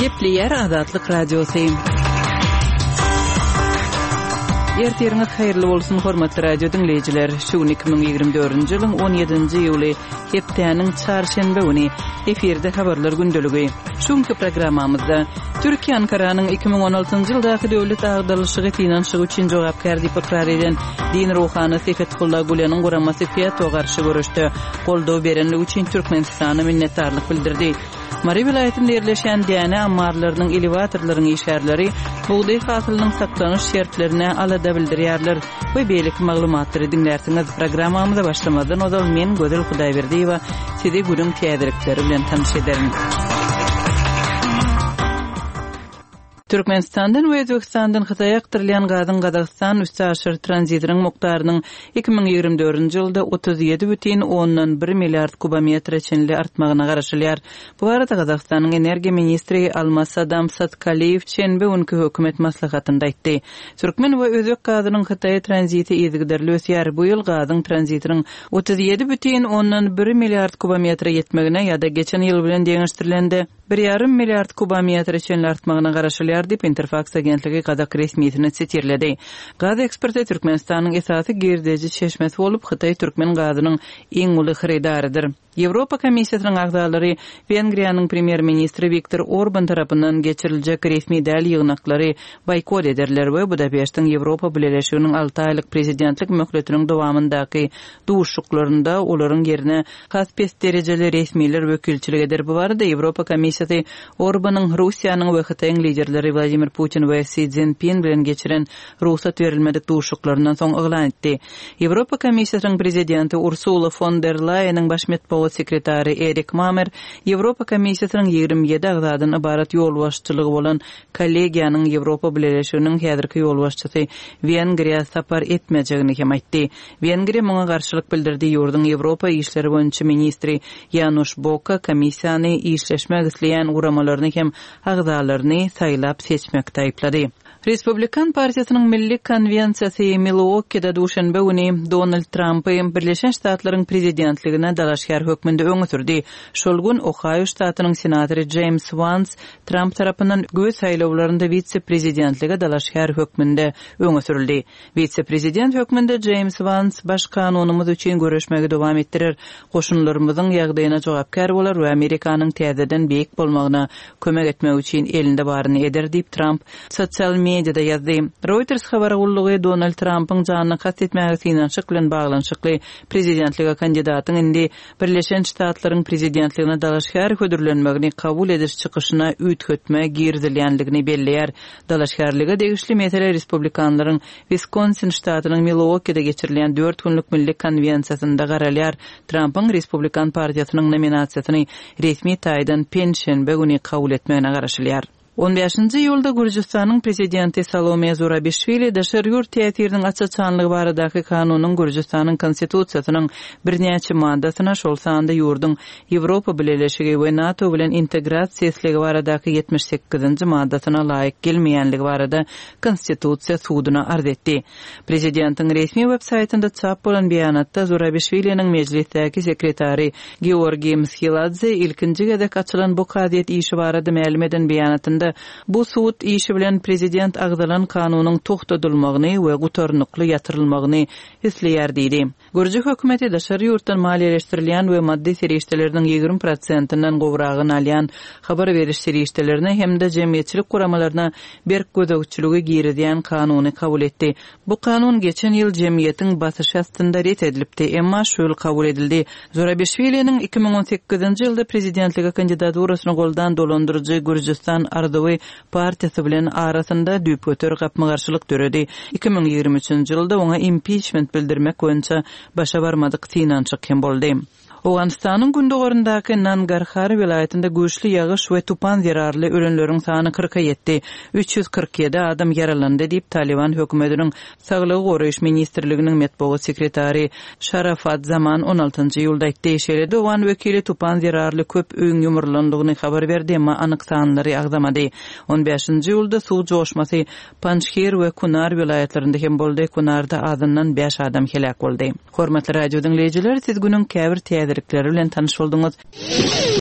Gepleyer Azatlyk Radiosu. Ertiriniz hayırlı bolsun hormatly radio dinleyijiler. Şu 2024-nji ýylyň 17-nji ýuly hepdeniň çarşembe güni efirde habarlar gündöligi. Şuňky programmamyzda Türkiýe Ankaranyň 2016-njy ýyldaky döwlet agdalşygy finansiýa üçin jogapkar diýip ikrar eden Din Ruhany Sefetullah Gulanyň guramasy fiýat garşy görüşde goldaw berenligi üçin Türkmenistana minnetdarlyk bildirdi. Mari vilayetinde yerleşen diyane ammarlarının elevatorlarının işerleri buğday hasılının saklanyş şertlerine alada bildirýärler we beýlik maglumatlary dinlersiňiz. Programmamyza başlamadan ozal men Gözel Hudaýberdiýewa sizi günüň täzelikleri bilen tanış ederim. Türkmenistandan we Özbekistandan Hytaýa aktarylýan gazyň Gazakystan üstü tranzitiniň mukdarynyň 2024-nji ýylda 37,1 milliard kubometr çenli artmagyna garaşylýar. Bu arada Gazakystanyň energiýa ministri Almas Adam Satkaliýew çenbe günkü hökümet maslahatynda aýtdy. Türkmen we özbek gazynyň Hytaýa tranziti ýygyderli ösýär. Bu ýyl gazyň tranzitiniň 37,1 milliard kubometr ýetmegine ýa-da geçen ýyl bilen deňeşdirilendi 1,5 milliard kubometr çenli artmagyna garaşylýar diýip Interfax agentligi Gazak resmiýetine setirledi. Gaz eksporty Türkmenistanyň esasy girdeji çeşmesi bolup Hytaý türkmen gazynyň iň uly hyrydarydyr. Ýewropa Komissiýasynyň agdalary Wengriýanyň premier ministri Viktor Orban tarapyndan geçiriljek resmi däl ýygnaklary boykot ederler we Budapeştiň Ýewropa Birleşiginiň 6 aýlyk prezidentlik möhletiniň dowamyndaky duşuklarynda olaryň ýerine has derejeli resmiler wekilçilik eder. Bu barada Ýewropa Komissiýasy Orbanyň Russiýanyň we Hytaýyň liderleri Vladimir Putin we Xi Jinping bilen geçiren ruhsat berilmedik duşuklaryndan soň eglan etdi. Ýewropa Komissiýasynyň prezidenti Ursula von der Leyen'in baş metbuat sekretary Erik Mamer Ýewropa Komissiýasynyň 27 agzadan ibarat ýolbaşçylygy bolan kollegiýanyň Ýewropa Birleşiginiň häzirki ýolbaşçysy Wengriýa sapar etmejegini hem aýtdy. Wengriýa muňa garşylyk bildirdi. Ýurdun Ýewropa işleri boýunça ministri Janusz Boka komissiýany işleşmek isleýän uramalaryny hem agzalaryny saýlap seçmekde aýplady. Respublikan Partiýasynyň Milli Konvensiýasy Milwaukee'de duşanbe güni Donald Trump'y Birleşen Ştatlaryň prezidentligine dalaşýar hökmünde öňe sürdi. Şol gün Ohio ştatynyň senatory James Vance Trump tarapyndan göz saýlawlarynda vitse-prezidentlige dalaşýar hökmünde öňe sürildi. Vitse-prezident hökmünde James Vance baş kanunumyz üçin görüşmegi dowam etdirir. Goşunlarymyzyň ýagdaýyna jogapkar bolar we Amerikanyň täzeden beýik bolmagyna kömek etmek üçin elinde baryny eder diýip Trump sosial medyada ýazdy. Reuters habary gullugy Donald Trump'yň janyny kastetmäge finansiýa bilen baglanşykly prezidentligi kandidatyň indi Birleşen Ştatlaryň prezidentligine dalaşýar hödürlenmegini kabul ediş çykyşyna üýtgetme girdilýänligini belleýär. Dalaşýarlyga degişli mesele Respublikanlaryň Wisconsin ştatynyň Milwaukee'de geçirilen 4 günlük milli konvensiýasynda garalýar. Trump'yň Respublikan partiýasynyň nominasiýasyny resmi taýdan penşenbe güni kabul etmegine garaşylýar. 15-nji ýylda Gürjistanyň prezidenti Salome Zurabishvili daşary ýurt täsiriniň açyçanlygy baradaky kanunyň Gürjistanyň konstitusiýasynyň birnäçe maddasyna şol sanda ýurdun Ýewropa Birleşigi we NATO bilen integrasiýasyligi baradaky 78-nji maddasyna laýyk gelmeýänligi barada konstitusiýa sudyna arz etdi. Prezidentiň resmi web-saýtynda çap bolan beýanatda Zurabishviliň mejlisdäki sekretary Georgiy Mskhiladze ilkinji gedek açylan bu kaziýet işi barada ma'lum eden beýanatynda bu sud işi bilen prezident agdalan kanunyň togtadylmagyny we gutarnykly ýatyrylmagyny isleýär diýdi. Gürji hökümeti daşary ýurtdan maliýeleşdirilýän we maddi serişdeleriniň 20%-inden gowragyny alýan habar beriş serişdelerini hemde jemgyýetçilik guramalaryna berk gözegçiligi girizýän kanuny kabul etdi. Bu kanun geçen ýyl jemgyýetiň basyş astynda ret edilipdi, emma şu ýyl kabul edildi. Zurabishviliň 2018-nji ýylda prezidentligi kandidaturasyny goldan dolandyrjy Gürjistan Ardowy partiýasy bilen arasynda düpöter gapmagarçylyk töredi. 2023-nji ýylda oňa impeachment bildirmek boýunça başa barmadyk finansiýa hem boldy. Awganistanyň gündogorundaky Nangarhar vilayetinde güýçli ýagyş we tupan zerarly ölenleriň sany 40-a ýetdi. 347 adam yaralandy diýip Taliban hökümetiniň Saglyk goraýyş ministrliginiň metbuat sekretary Sharafat Zaman 16-njy ýylda aýtdy. Şeýle Owan wekili tupan zerarly köp öň ýumurlandygyny habar berdi, emma anyk sanlary agdamady. 15-nji ýylda suw joşmasy Panjshir we Kunar vilayetlerinde hem boldy. Kunarda azyndan 5 adam helak boldy. Hormatly radio dinleyijiler, siz günüň käbir täzelikleri bilen tanyş boldunuz.